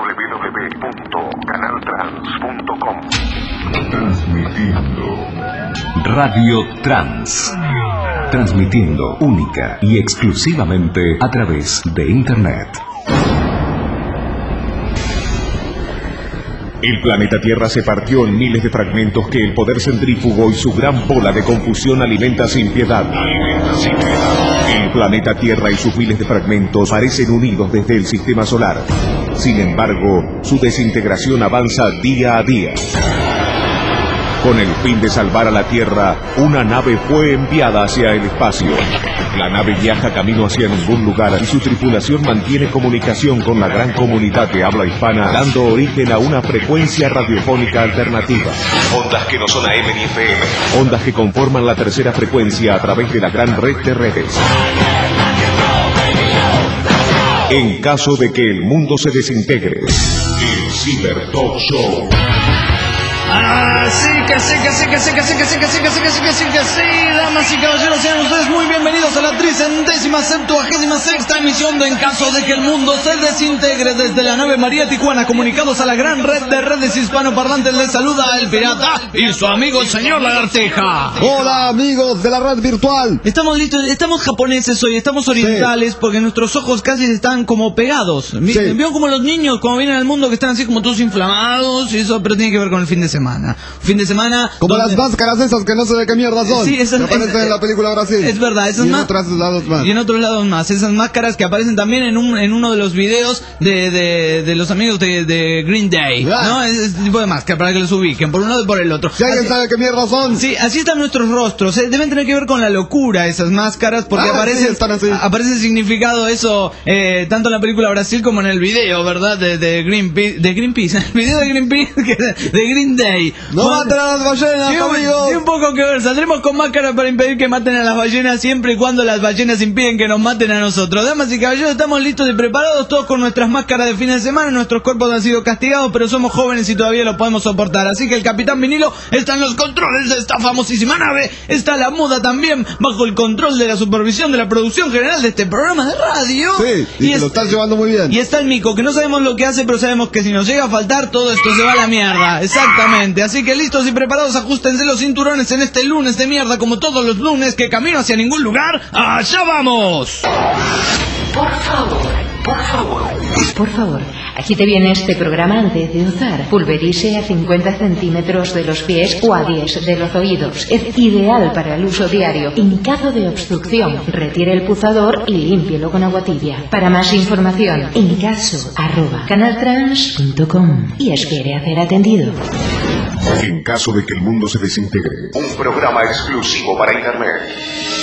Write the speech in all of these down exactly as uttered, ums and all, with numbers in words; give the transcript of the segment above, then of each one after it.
w w w punto canal trans punto com. Transmitiendo Radio Trans. Transmitiendo única y exclusivamente a través de Internet. El planeta Tierra se partió en miles de fragmentos que el poder centrífugo y su gran bola de confusión alimenta sin piedad. Alimenta sin piedad. El planeta Tierra y sus miles de fragmentos parecen unidos desde el sistema solar. Sin embargo, su desintegración avanza día a día. Con el fin de salvar a la Tierra, una nave fue enviada hacia el espacio. La nave viaja camino hacia ningún lugar y su tripulación mantiene comunicación con la gran comunidad de habla hispana, dando origen a una frecuencia radiofónica alternativa. Ondas que no son A M ni F M. Ondas que conforman la tercera frecuencia a través de la gran red de redes. En caso de que el mundo se desintegre, el Cyber Talk Show. Ah, sí, que sí, que sí, que sí, que sí, que sí, que sí, que sí, que sí, que sí, que sí, damas y caballeros, sean ustedes muy bienvenidos a la tricentésima septuagésima sexta emisión de En caso de que el mundo se desintegre desde la nave María Tijuana, comunicados a la gran red de redes hispanoparlantes. Les saluda el pirata y su amigo el señor Lagartija. Hola amigos de la red virtual. Estamos listos, estamos japoneses hoy, estamos orientales, sí, porque nuestros ojos casi están como pegados. Sí. Veo como los niños cuando vienen al mundo que están así como todos inflamados y eso, pero tiene que ver con el fin de semana. Fin de semana. Como donde... las máscaras esas que no sé de qué mierda son. Sí, esas que aparecen es, en la película Brasil. Es verdad, esas y en más. otros lados más. Y en otros lados más. Esas máscaras que aparecen también en un en uno de los videos de, de, de los amigos de, de Green Day. Ah. ¿No? Ese tipo de máscara para que los ubiquen por un lado y por el otro. Si alguien así, sabe qué mierda son. Sí, así están nuestros rostros. ¿eh? Deben tener que ver con la locura esas máscaras porque ah, aparece, sí, aparece el significado eso eh, tanto en la película Brasil como en el video, ¿verdad? De, de Greenpeace. De Greenpeace. El video de Greenpeace de Green Day. No maten a las ballenas, sí, amigos. Sí, un poco que ver. Saldremos con máscara para impedir que maten a las ballenas siempre y cuando las ballenas impiden que nos maten a nosotros. Damas y caballeros, estamos listos y preparados todos con nuestras máscaras de fin de semana. Nuestros cuerpos han sido castigados, pero somos jóvenes y todavía lo podemos soportar. Así que el Capitán Vinilo está en los controles de esta famosísima nave. Está la muda también bajo el control de la supervisión de la producción general de este programa de radio. Sí, y, y es, lo están llevando muy bien. Y está el Mico, que no sabemos lo que hace, pero sabemos que si nos llega a faltar, todo esto se va a la mierda. Exactamente. Así que listos y preparados, ajustense los cinturones en este lunes de mierda, como todos los lunes, que camino hacia ningún lugar. ¡Allá vamos! Por favor, por favor, por favor, aquí te viene este programa antes de usar. Pulverice a cincuenta centímetros de los pies o a diez de los oídos. Es ideal para el uso diario. En caso de obstrucción, retire el puzador y límpielo con agua tibia. Para más información, en caso, arroba canaltrans punto com y espere a ser atendido. En caso de que el mundo se desintegre, un programa exclusivo para Internet.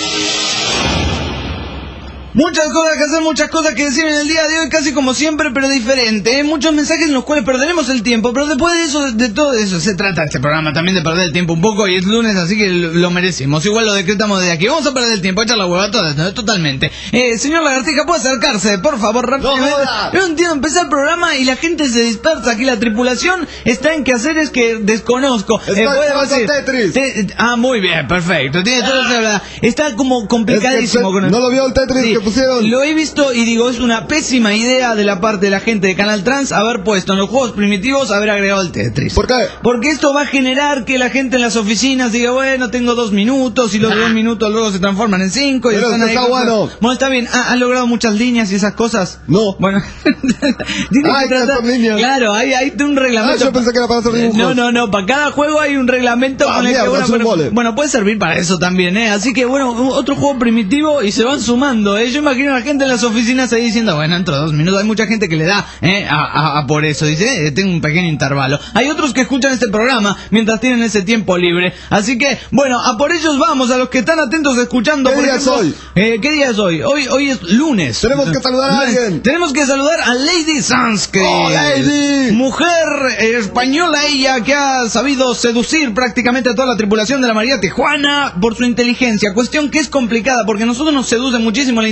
Muchas cosas que hacer, muchas cosas que decir en el día de hoy, casi como siempre, pero diferente. ¿eh? Muchos mensajes en los cuales perderemos el tiempo, pero después de eso, de todo eso, se trata este programa también de perder el tiempo un poco, y es lunes, así que lo merecemos. Igual lo decretamos desde aquí. Vamos a perder el tiempo, echar la hueva toda, totalmente. Eh, señor Lagartija, ¿puede acercarse, por favor, rápidamente? No, Yo no entiendo, empezar el programa y la gente se dispersa. Aquí la tripulación está en quehaceres que desconozco. Está eh, ¿puede decir? Tetris. Te, ah, muy bien, perfecto. Tiene todo que hablar. Está como complicadísimo. Es que con el... ¿No lo vio el Tetris? Sí. Pusieron. Lo he visto y digo, es una pésima idea de la parte de la gente de Canal Trans haber puesto en los juegos primitivos, haber agregado el Tetris. ¿Por qué? Porque esto va a generar que la gente en las oficinas diga, bueno, tengo dos minutos y los dos minutos luego se transforman en cinco. Y Pero están ahí está bueno. Bueno, está bien. ¿Ha, ¿Han logrado muchas líneas y esas cosas? No. Bueno. Ay, que tratar... líneas. Claro, hay, hay un reglamento. Ah, yo pensé que era para hacer dibujos. No, no, no. Para cada juego hay un reglamento ah, con el mierda, que... Bueno, pero, bueno, puede servir para eso también, ¿eh? Así que, bueno, otro juego primitivo y se van sumando, ¿eh? Yo imagino a la gente en las oficinas ahí diciendo, bueno, dentro de dos minutos. Hay mucha gente que le da eh, a, a, a por eso. Dice, eh, tengo un pequeño intervalo. Hay otros que escuchan este programa mientras tienen ese tiempo libre. Así que, bueno, a por ellos vamos, a los que están atentos escuchando. ¿Qué por día ejemplo, es hoy? Eh, ¿Qué día es hoy? Hoy hoy es lunes. Tenemos que saludar a alguien. Tenemos que saludar a Lady Sanskrit. ¡Oh, Lady! Mujer eh, española, ella que ha sabido seducir prácticamente a toda la tripulación de la María Tijuana por su inteligencia. Cuestión que es complicada porque a nosotros nos seduce muchísimo la inteligencia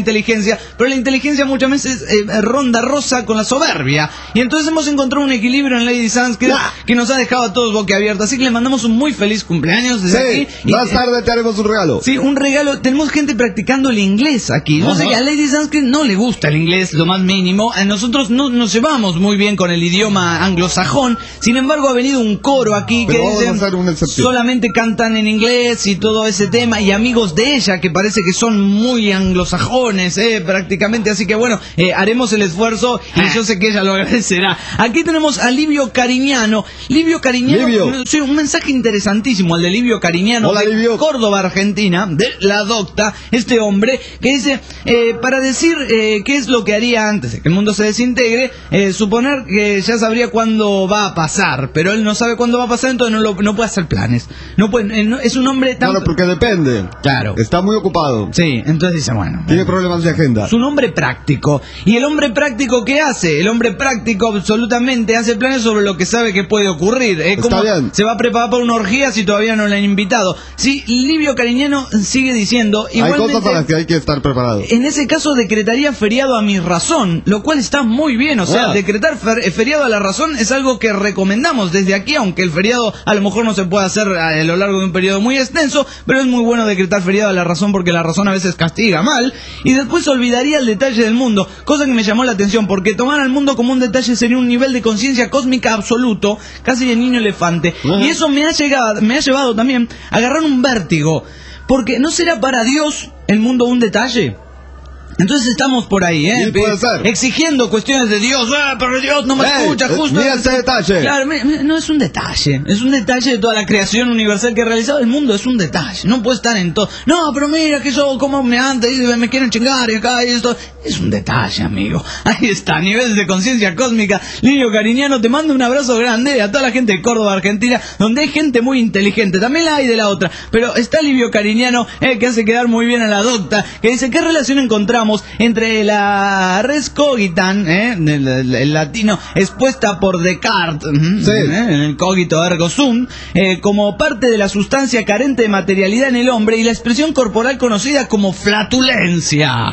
inteligencia, pero la inteligencia muchas veces eh, ronda rosa con la soberbia. Y entonces hemos encontrado un equilibrio en Lady Sanskrit que nos ha dejado a todos boquiabiertos. Así que le mandamos un muy feliz cumpleaños desde Sí, aquí. más Y, tarde te haremos un regalo. Sí, un regalo. Tenemos gente practicando el inglés aquí. No Ajá. sé, a Lady Sanskrit no le gusta el inglés, lo más mínimo. A nosotros no nos llevamos muy bien con el idioma anglosajón. Sin embargo, ha venido un coro aquí Pero que vamos dicen a hacer una excepción. solamente cantan en inglés y todo ese tema. Y amigos de ella que parece que son muy anglosajones, eh, prácticamente. Así que bueno, eh, haremos el esfuerzo y yo sé que ella lo agradecerá. Aquí tenemos a Livio Cariñano. Livio Cariñano, Livio. sí, un mensaje interesantísimo, el de Livio Cariñano. Hola, de Livio. Córdoba, Argentina, de la docta, este hombre que dice, eh, para decir eh, qué es lo que haría antes de que el mundo se desintegre, eh, suponer que ya sabría cuándo va a pasar, pero él no sabe cuándo va a pasar, entonces no, lo, no puede hacer planes. No puede, eh, no- es un hombre tan... Claro, porque depende. Claro. Está muy ocupado. Sí, entonces dice, bueno... Tiene problemas de agenda. Es un hombre práctico. ¿Y el hombre práctico qué hace? El hombre práctico absolutamente hace planes sobre lo que sabe que puede ocurrir. ¿Eh? Está ¿Cómo bien. se va a preparar para una orgía si todavía no le han invitado? Sí, Livio Cariñano sigue diciendo... Hay igualmente, cosas para las que hay que estar preparado. en ese caso decretaría feriado a mi razón, lo cual está muy bien. O sea, Ah. decretar fer- feriado a la razón es algo que recomendamos desde aquí, aunque el feriado a lo mejor no se puede hacer a lo largo de un periodo muy extenso, pero es muy bueno decretar feriado a la razón porque la razón a veces castiga mal. Y después olvidaría el detalle del mundo, cosa que me llamó la atención, porque tomar al mundo como un detalle sería un nivel de conciencia cósmica absoluto, casi de niño elefante. Ajá. Y eso me ha llegado, me ha llevado también a agarrar un vértigo, porque ¿no será para Dios el mundo un detalle? Entonces estamos por ahí, ¿eh? Sí, puede ser. Exigiendo cuestiones de Dios. ¡Ah, pero Dios no me Ey, escucha! eh, Justo. mira ese detalle. Claro, mi- mi- no es un detalle. Es un detalle de toda la creación universal que ha realizado el mundo. Es un detalle. No puede estar en todo. No, pero mira que yo como me antes y me quieren chingar y acá y esto. Es un detalle, amigo. Ahí está, niveles de conciencia cósmica. Livio Cariñano, te mando un abrazo grande a toda la gente de Córdoba, Argentina, donde hay gente muy inteligente. También la hay de la otra. Pero está Livio Cariñano, eh, que hace quedar muy bien a la docta, que dice, ¿qué relación encontramos entre la res cogitan, eh, el, el- el latino, expuesta por Descartes, ujú, Sí. eh, en el cogito ergo sum, eh, como parte de la sustancia carente de materialidad en el hombre y la expresión corporal conocida como flatulencia?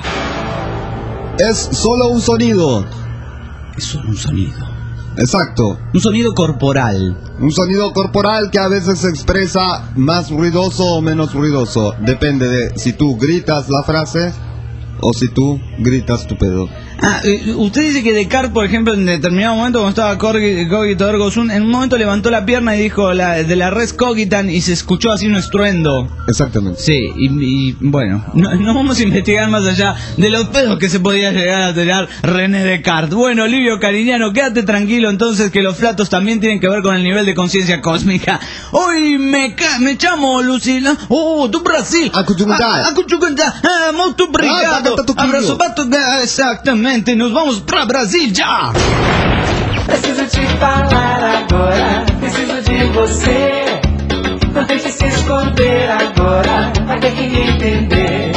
Es solo un sonido. Es solo un sonido. Exacto. Un sonido corporal. Un sonido corporal que a veces se expresa más ruidoso o menos ruidoso. Depende de si tú gritas la frase o si tú gritas tu pedo. Ah, eh, usted dice que Descartes, por ejemplo, en determinado momento, cuando estaba corgi- cogito ergo sum, en un momento levantó la pierna y dijo la, de la res cogitan y se escuchó así un estruendo. Exactamente. Sí, y, y, bueno, no, no vamos a investigar más allá de los pedos que se podía llegar a tirar René Descartes. Bueno, Livio Cariñano, quédate tranquilo entonces que los flatos también tienen que ver con el nivel de conciencia cósmica. Hoy me, ca me llamo Lucila. Oh, tu Brasil. Acuchucuntá. Acuchucuntá. Ah, muito Ah, obrigado. tá, tá, tá, Abraço para tu... ah, Exactamente, nos vamos pra Brasil já. Preciso te falar agora, preciso de você. Não tente se esconder agora, vai ter que me entender.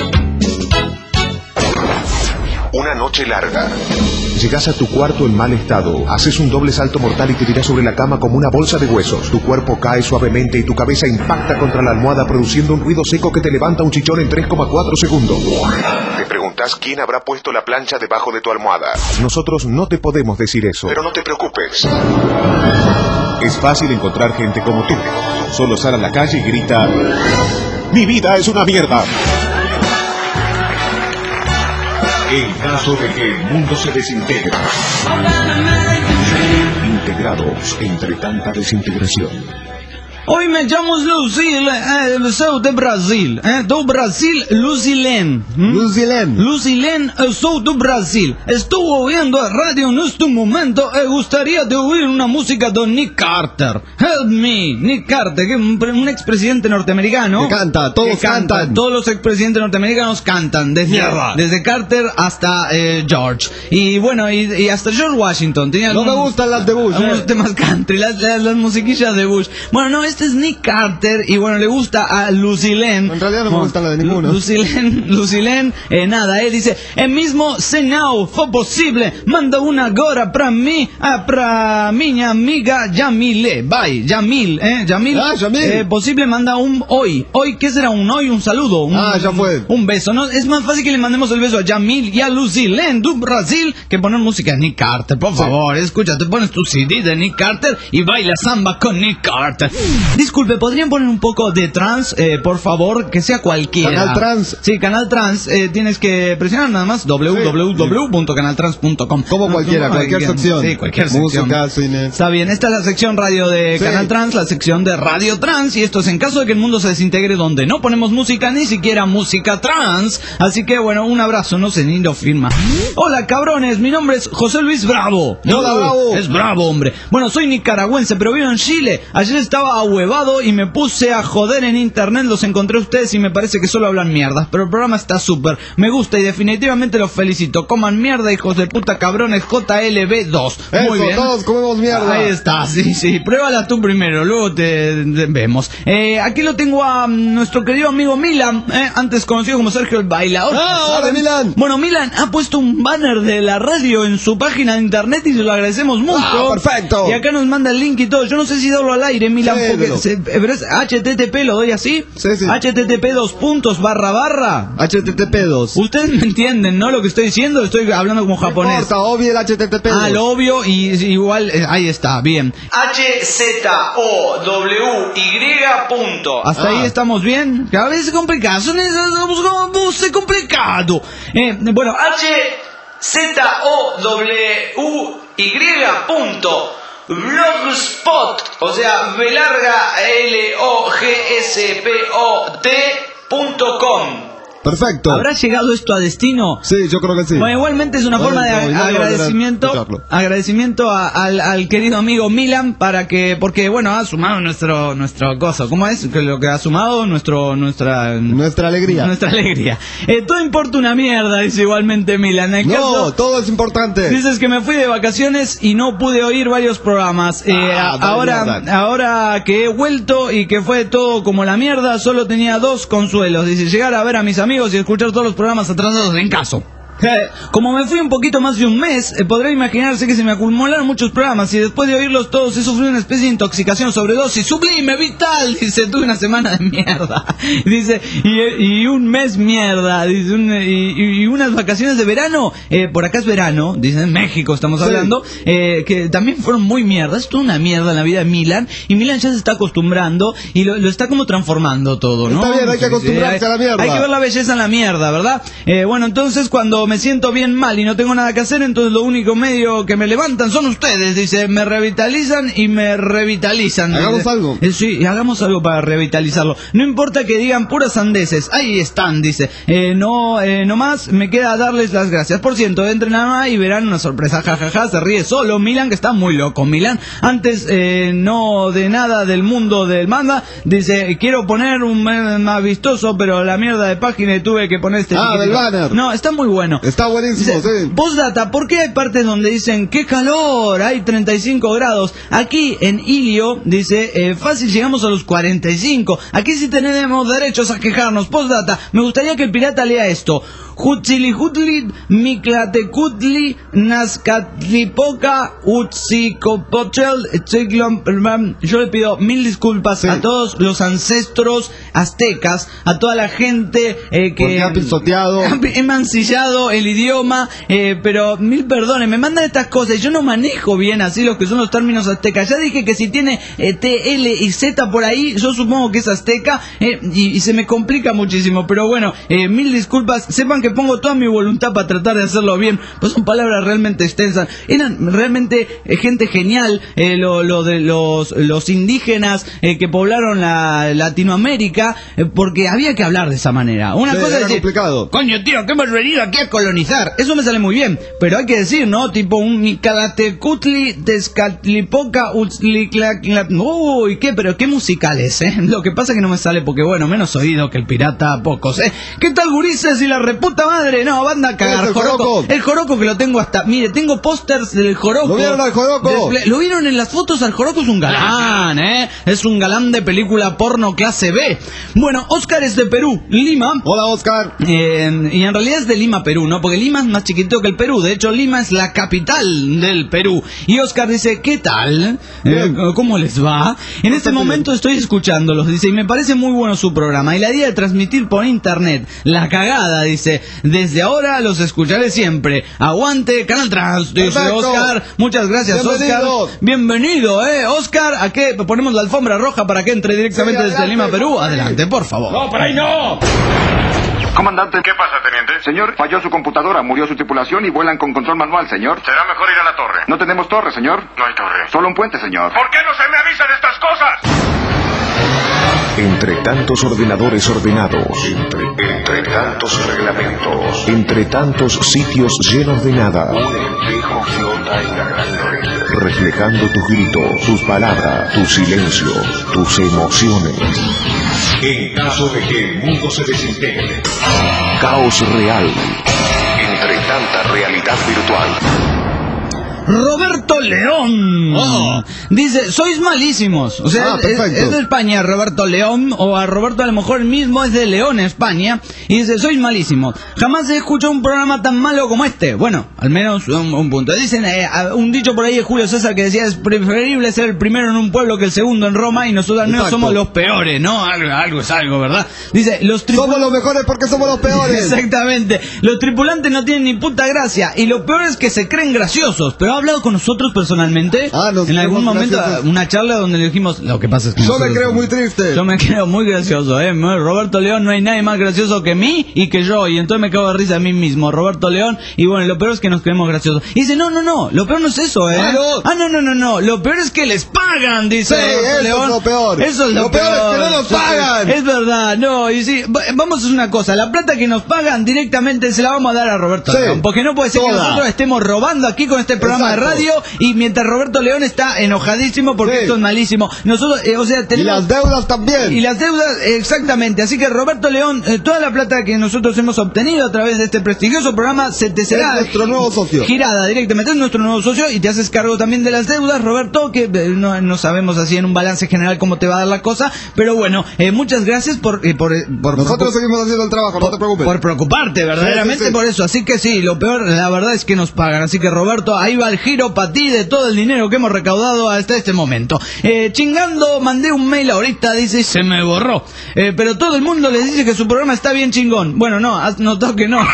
Una noche larga. Llegas a tu cuarto en mal estado, haces un doble salto mortal y te tiras sobre la cama como una bolsa de huesos. Tu cuerpo cae suavemente y tu cabeza impacta contra la almohada produciendo un ruido seco que te levanta un chichón en tres coma cuatro segundos. Te preguntas quién habrá puesto la plancha debajo de tu almohada. Nosotros no te podemos decir eso. Pero no te preocupes. Es fácil encontrar gente como tú. Solo sal a la calle y grita: ¡Mi vida es una mierda! En caso de que el mundo se desintegre. Integrados entre tanta desintegración. Hoy me llamo Lucille, eh, sou de Brasil, eh, do Brasil, Lucilene. ¿Mm? Lucilene. Lucilene, eu sou do Brasil. Estou ouvindo a rádio neste momento e gostaria de ouvir uma música do Nick Carter. Help me, Nick Carter, que es un, un expresidente norteamericano. Que canta, todos que canta, cantan. Todos los expresidentes norteamericanos cantan, desde, Mierda. desde Carter hasta eh, George. Y bueno, y, y hasta George Washington. Tenía No me algunos- gustan las de Bush, algunos eh. temas country, las, las, las musiquillas de Bush. Bueno, no, esta este es Nick Carter y bueno, le gusta a Lucilene. En realidad no me gusta la de ninguno. Lucilene, Lucilene, eh, nada, él dice, el mismo se não fue posible, manda una agora pra mí, ah, pra minha amiga Yamile, bye, Yamil, eh, Yamil, Ah, Yamil. Eh, posible manda un hoy, hoy, ¿qué será un hoy? Un saludo, un, Ah, ya fue. un beso, ¿no? Es más fácil que le mandemos el beso a Yamil y a Lucilene du Brasil que poner música de Nick Carter, por favor, escucha, te pones tu C D de Nick Carter y baila samba con Nick Carter. Disculpe, ¿podrían poner un poco de trance, eh, por favor, que sea cualquiera? Canal Trans. Sí, Canal Trans, eh, tienes que presionar nada más w w w punto canal trans punto com. Como cualquiera, cualquier sección. Sí, cualquier sección. Música, cine. Está bien, esta es la sección radio de Sí. Canal Trans, la sección de Radio Trans, y esto es en caso de que el mundo se desintegre donde no ponemos música, ni siquiera música trans. Así que bueno, un abrazo, no sé ni lo firma. Hola cabrones, mi nombre es José Luis Bravo. Hola, Uh, Bravo. Es bravo, hombre. Bueno, soy nicaragüense, pero vivo en Chile. Ayer estaba ahuevado y me puse a joder en internet, los encontré a ustedes y me parece que solo hablan mierdas, pero el programa está súper, me gusta y definitivamente los felicito. Coman mierda, hijos de puta cabrones, J L B dos. Muy Eso, bien. todos comemos mierda. Ahí está, sí, sí. Pruébala tú primero, luego te, te vemos. Eh, aquí lo tengo a mm, nuestro querido amigo Milan, eh, antes conocido como Sergio el Bailador. Ah, hola, ¿saben? Milan. Bueno, Milan ha puesto un banner de la radio en su página de internet y se lo agradecemos mucho. Ah, perfecto. Y acá nos manda el link y todo. Yo no sé si darlo al aire, Milan, Sí, porque dilo. se, pero es H T T P, lo doy así. Sí, sí. H T T P dos puntos barra barra. H T T P dos. Ustedes me entienden, ¿no? Lo que estoy diciendo, estoy hablando como japonés. No importa, obvio el H T T P dos. Ah, lo obvio y y igual, eh, ahí está, bien. H Z O W Y punto. Hasta Ah. ahí estamos bien. Cada vez es complicado, son esas, es complicado. Eh, bueno, H Z O W Y punto. Blogspot, o sea, B larga L O G S P O T punto com. Perfecto. ¿Habrá llegado esto a destino? Sí, yo creo que sí. Bueno, igualmente es una Bueno, forma de no, y nadie va a agradecimiento, volver a escucharlo. agradecimiento a- al, al querido amigo Milan para que, porque bueno, ha sumado nuestro nuestro gozo. ¿Cómo es? Que lo que ha sumado nuestro nuestra Nuestra alegría. nuestra alegría. Eh, todo importa una mierda, dice igualmente Milan. En No, caso- todo es importante. Dices que me fui de vacaciones y no pude oír varios programas. Eh, Ah, a- dale, ahora, dale. ahora que he vuelto y que fue todo como la mierda, solo tenía dos consuelos. Dice, llegar a ver a mis amigos y escuchar todos los programas atrasados en caso. Eh, Como me fui un poquito más de un mes, eh, podrá imaginarse que se me acumularon muchos programas y después de oírlos todos he sufrido una especie de intoxicación, sobredosis, sublime, vital. Dice, tuve una semana de mierda. Dice, y, y un mes mierda. Dice, un- y, y unas vacaciones de verano, eh, por acá es verano, dice, en México estamos Sí. hablando, eh, que también fueron muy mierdas. Es toda una mierda en la vida de Milan y Milan ya se está acostumbrando y lo, lo está como transformando todo, ¿no? Está bien, hay que acostumbrarse a la mierda. Hay que ver la belleza en la mierda, ¿verdad? Eh, bueno, entonces cuando me siento bien mal y no tengo nada que hacer, entonces lo único medio que me levantan son ustedes, dice, me revitalizan y me revitalizan. Hagamos dice. algo. Eh, sí, hagamos algo para revitalizarlo. No importa que digan puras sandeces, ahí están, dice. Eh, no, eh, no más, me queda darles las gracias. Por cierto, entren a y verán una sorpresa, jajaja, se ríe solo Milan, que está muy loco. Milan, antes eh, no de nada del mundo del manga, dice, quiero poner un eh, más vistoso, pero la mierda de página y tuve que poner este Ah, chiquitito. del banner. No, está muy bueno. Está buenísimo, Dice, sí. postdata, ¿por qué hay partes donde dicen qué calor? Hay treinta y cinco grados. Aquí en Ilio dice eh, fácil llegamos a los cuarenta y cinco. Aquí sí tenemos derechos a quejarnos. Postdata, me gustaría que el pirata lea esto. Hutzilihutli, Miklatecutli, Nazcatlipoca, Utzikopochel, Tziglom. Yo le pido mil disculpas Sí. a todos los ancestros aztecas, a toda la gente eh, que Porque ha pisoteado. he mancillado el idioma, eh, pero mil perdones, me mandan estas cosas y yo no manejo bien así los que son los términos aztecas. Ya dije que si tiene eh, T, L y Z por ahí, yo supongo que es azteca eh, y, y se me complica muchísimo, pero bueno, eh, mil disculpas. Sepan que pongo toda mi voluntad para tratar de hacerlo bien, pues son palabras realmente extensas. Eran realmente eh, gente genial, eh, lo, lo de los, los indígenas eh, que poblaron la Latinoamérica, eh, porque había que hablar de esa manera. Una Sí, cosa era es decir, complicado. coño, tío, que hemos venido aquí a colonizar. Eso me sale muy bien. Pero hay que decir, ¿no? Tipo un Nicalatecutli, Tezcatlipoca, Utzliclacla. Uy, ¿qué? Pero qué musicales, ¿eh? Lo que pasa es que no me sale porque, bueno, menos oído que el pirata, pocos, ¿eh? ¿Qué tal, gurises y la reputa puta madre, no, banda a cagar, ¿Qué es el Joroco. Joroco? El Joroco que lo tengo hasta, mire, tengo pósters del Joroco. ¿Lo vieron al Joroco? De- ¿Lo vieron en las fotos? Al Joroco es un galán, ¿eh? Es un galán de película porno clase B. Bueno, Oscar es de Perú, Lima. Hola, Oscar. Eh, y en realidad es de Lima, Perú, ¿no? Porque Lima es más chiquito que el Perú. De hecho, Lima es la capital del Perú. Y Oscar dice, ¿qué tal? Eh, ¿Cómo les va? En este momento estoy escuchándolos, dice, y me parece muy bueno su programa. Y la idea de transmitir por internet, la cagada, dice, desde ahora los escucharé siempre. Aguante, Canal Trans, dice Perfecto. Oscar. Muchas gracias, Bienvenido. Oscar. Bienvenido, ¿eh? Oscar, ¿a qué? Ponemos la alfombra roja para que entre directamente Sí, desde adelante, Lima, Perú. por ahí. Adelante, por favor. ¡No, por ahí no! Comandante, ¿qué pasa, teniente? Señor, falló su computadora, murió su tripulación y vuelan con control manual, señor. Será mejor ir a la torre. No tenemos torre, señor. No hay torre. Solo un puente, señor. ¿Por qué no se me avisan estas cosas? Entre tantos ordenadores ordenados, entre, entre tantos reglamentos, entre tantos sitios llenos de nada, Un espejo flota en la gran red. reflejando tus gritos, tus palabras, tus silencios, tus emociones. En caso de que el mundo se desintegre, caos real. Entre tanta realidad virtual. Roberto León Oh. dice, sois malísimos. O sea, Ah, es, perfecto. es de España Roberto León, o a Roberto a lo mejor mismo es de León, España, y dice, sois malísimos. Jamás he escuchado un programa tan malo como este. Bueno, al menos un, un punto. Dicen, eh, a- un dicho por ahí de Julio César que decía, es preferible ser el primero en un pueblo que el segundo en Roma, y nosotros al menos Exacto. somos los peores, ¿no? Algo, algo es algo, ¿verdad? Dice, los tripu- Somos los mejores porque somos los peores. Exactamente. Los tripulantes no tienen ni puta gracia. Y lo peor es que se creen graciosos. Pero ha hablado con nosotros personalmente. Ah, nos en algún creemos momento, graciosos. una charla donde le dijimos, lo que pasa es que Yo me nosotros- creo muy triste. Yo me creo muy gracioso, eh. Roberto León, no hay nadie más gracioso que mí y que yo. Y entonces me cago de risa a mí mismo. Roberto León. Y bueno, lo peor es que nos creemos graciosos. Y dice, no, no, no. Lo peor no es eso, eh. Ah, no. Ah, no, no, no, no. Lo peor es que les pagan, dice Sí, Roberto eso es León. lo peor. Eso es lo, Lo peor es que no nos Sí, pagan. Es verdad, no. Y sí, va- vamos a hacer una cosa. La plata que nos pagan directamente se la vamos a dar a Roberto Sí, León. Porque no puede ser que toda. nosotros estemos robando aquí con este programa Exacto. de radio y mientras Roberto León está enojadísimo porque Sí. esto es malísimo. Nosotros, eh, o sea, Y tenemos... las deudas también. Y las deudas, exactamente. Así que Roberto León, eh, toda la plata que nosotros hemos obtenido a través de este prestigioso programa se te será Es nuestro nuevo socio. girada directamente, es nuestro nuevo socio y te haces cargo también de las deudas, Roberto, que eh, no, no sabemos así en un balance general cómo te va a dar la cosa, pero bueno, eh, muchas gracias por, eh, por, eh, por Nosotros preocup- seguimos haciendo el trabajo, no te preocupes. por preocuparte verdaderamente Sí, sí, sí. por eso. Así que sí, lo peor, la verdad es que nos pagan. Así que Roberto, ahí va el giro para ti de todo el dinero que hemos recaudado hasta este momento. Eh, chingando, mandé un mail ahorita, dice, y se me borró. Eh, pero todo el mundo les dice que su programa está bien chingón. Bueno, no, has notado que no.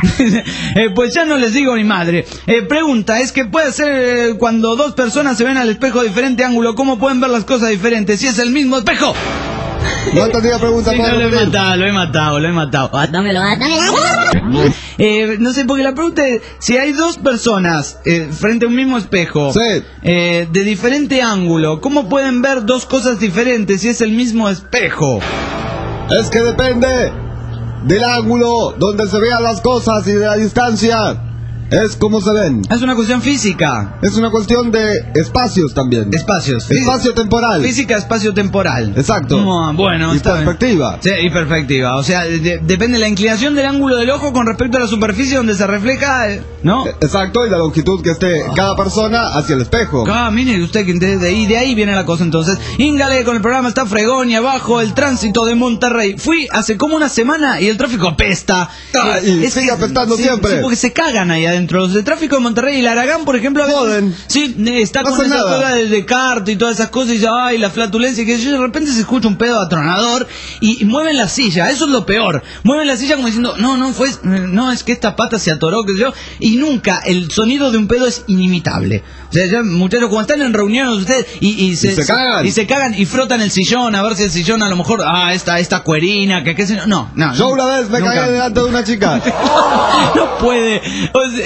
Eh, pues ya no les digo ni madre. Eh, pregunta, es que puede ser eh, cuando dos personas se ven al espejo de diferente ángulo, ¿cómo pueden ver las cosas diferentes si es el mismo espejo? No entendí la pregunta. Sí, ¿puedo no, lo he repetir? matado, lo he matado, lo he matado. Dámelo, dámelo. Eh, no sé, porque la pregunta es, si hay dos personas eh, frente a un mismo espejo, Sí. eh, de diferente ángulo, ¿cómo pueden ver dos cosas diferentes si es el mismo espejo? Es que depende del ángulo donde se vean las cosas y de la distancia. Es como se ven. Es una cuestión física. Es una cuestión de espacios también. Espacios. Espacio temporal. Física, espacio temporal. Exacto. No, bueno, Y está bien. perspectiva. Sí, y perspectiva. O sea, de- depende de la inclinación del ángulo del ojo con respecto a la superficie donde se refleja, eh, ¿no? Exacto, y la longitud que esté cada persona hacia el espejo. Ah, mire usted que de ahí, de ahí viene la cosa entonces. Íngale con el programa está fregón y abajo el tránsito de Monterrey. Fui hace como una semana y el tráfico apesta. Ah, y sigue apestando sí, siempre. Sí, porque se cagan ahí adentro. Los de tráfico de Monterrey y el Aragán, por ejemplo, a veces- Joden. sí, eh, está No con hacen esa nada. cosa de Descartes y todas esas cosas y dice, ay, la flatulencia y que de repente se escucha un pedo atronador y, y mueven la silla. Eso es lo peor. Mueven la silla como diciendo, no, no fue, no, es que esta pata se atoró, que sé yo. Y nunca, el sonido de un pedo es inimitable. O sea, ya, muchachos, cuando están en reuniones ustedes y, y, se, Y se cagan. y se cagan y frotan el sillón a ver si el sillón a lo mejor, ah, esta, esta cuerina, que qué sé yo. No, no. Yo una vez me nunca. cagué delante de una chica. No puede. O sea,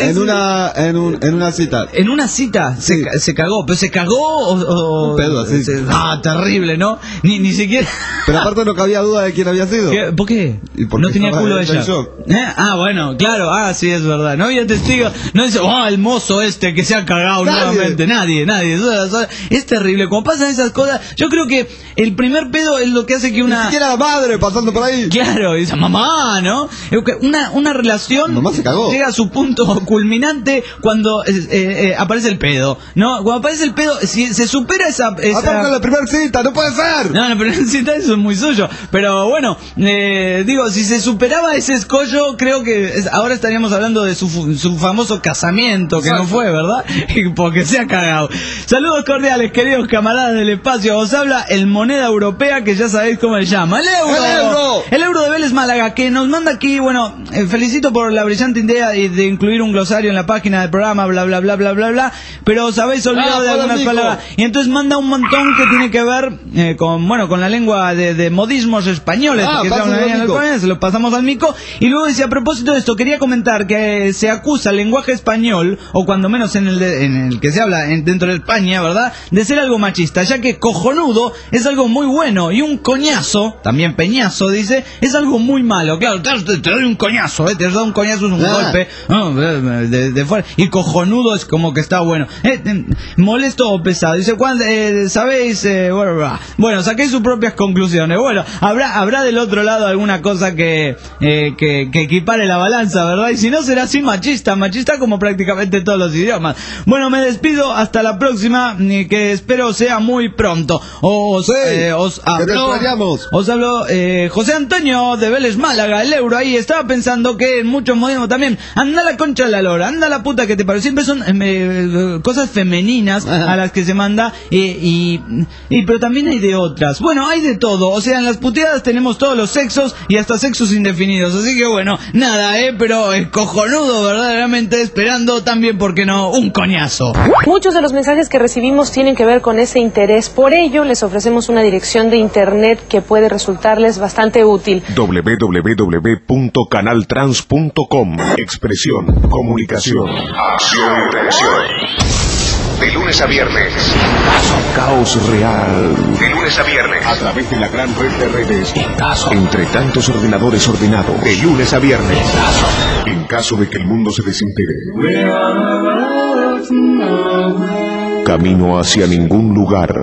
En una, en, un, en una cita. En una cita Sí. se, se cagó, pero se cagó o... o- Un pedo así. se- ah, terrible, ¿no? Ni, ni siquiera... Pero aparte no cabía duda de quién había sido. ¿Qué? ¿Por qué? Y porque No tenía estaba culo en ella. shock. ¿Eh? Ah, bueno, claro, ah, sí, es verdad. No había testigo, no dice, oh, el mozo este que se ha cagado Nadie. nuevamente. Nadie, nadie. Eso- eso- Es terrible. Cuando pasan esas cosas, yo creo que el primer pedo es lo que hace que Ni una... siquiera la madre pasando por ahí. Claro, dice mamá, ¿no? Es que Una, una relación Mamá se cagó. llega a su punto culminante cuando eh, eh, aparece el pedo, ¿no? Cuando aparece el pedo, si se supera esa... esa... Aparte de la primera cita, no puede ser. No, no, pero necesita eso es muy suyo. Pero bueno, eh, digo, si se superaba ese escollo, creo que es- ahora estaríamos hablando de su, fu- su famoso casamiento, que no fue, ¿verdad? Porque se ha cagado. Saludos cordiales, queridos camaradas del espacio. Os habla el moneda europea, que ya sabéis cómo se llama. ¡El euro! ¡El euro! El euro de Vélez Málaga, que nos manda aquí, bueno, eh, felicito por la brillante idea de, de incluir un glosario en la página del programa, bla, bla, bla, bla, bla, bla, pero os habéis olvidado Ah, de algunas polémico. palabras. Y entonces manda un montón que tiene que ver eh, con, bueno, con la lengua de, de modismos españoles, Ah, que se pásalo hablan ahí en al el Mico. programa, se lo pasamos al Mico. Y luego dice, a propósito de esto, quería comentar que eh, se acusa al lenguaje español, o cuando menos en el, de- en el que se habla en- dentro de España, ¿verdad?, de ser algo machista, ya que cojonudo es algo muy bueno y un coñazo, también peñazo, dice, es algo muy malo. Claro, claro, te, te doy un coñazo, ¿eh? Te doy un coñazo, es un Ah. golpe, ah, de, de- de fuera. Y cojonudo es como que está bueno. Eh, eh, molesto o pesado. Dice, ¿cuándo, eh, ¿sabéis? Eh, bueno, bla. Bueno, saquéis sus propias conclusiones. Bueno, habrá habrá del otro lado alguna cosa que, eh, que, que equipare la balanza, ¿verdad? Y si no, será así machista, machista como prácticamente todos los idiomas. Bueno, me despido, hasta la próxima, eh, que espero sea muy pronto. Os, Sí, eh, os que te hablo, extrañamos. os hablo eh, José Antonio de Vélez Málaga, el euro ahí. Estaba pensando que en muchos modismos también, anda la concha de la lora, anda la puta que te parió. Siempre son eh, eh, cosas femeninas Ajá. a las que se manda, eh, y, y pero también hay de otras. Bueno, hay de todo. O sea, en las puteadas tenemos todos los sexos y hasta sexos indefinidos. Así que bueno, nada, eh, pero es cojonudo, verdaderamente, esperando también, ¿por qué no?, un coñazo. Muchos de los mensajes que recibimos tienen que ver con ese interés. Por ello, les ofrecemos una dirección de internet que puede resultarles bastante útil. doble u doble u doble u punto canal trans punto com. Expresión, comunicación, acción y reacción. De lunes a viernes. Caos real. De lunes a viernes. A través de la gran red de redes. Entre tantos ordenadores ordenados. De lunes a viernes. En caso de que el mundo se desintegre. Camino hacia ningún lugar.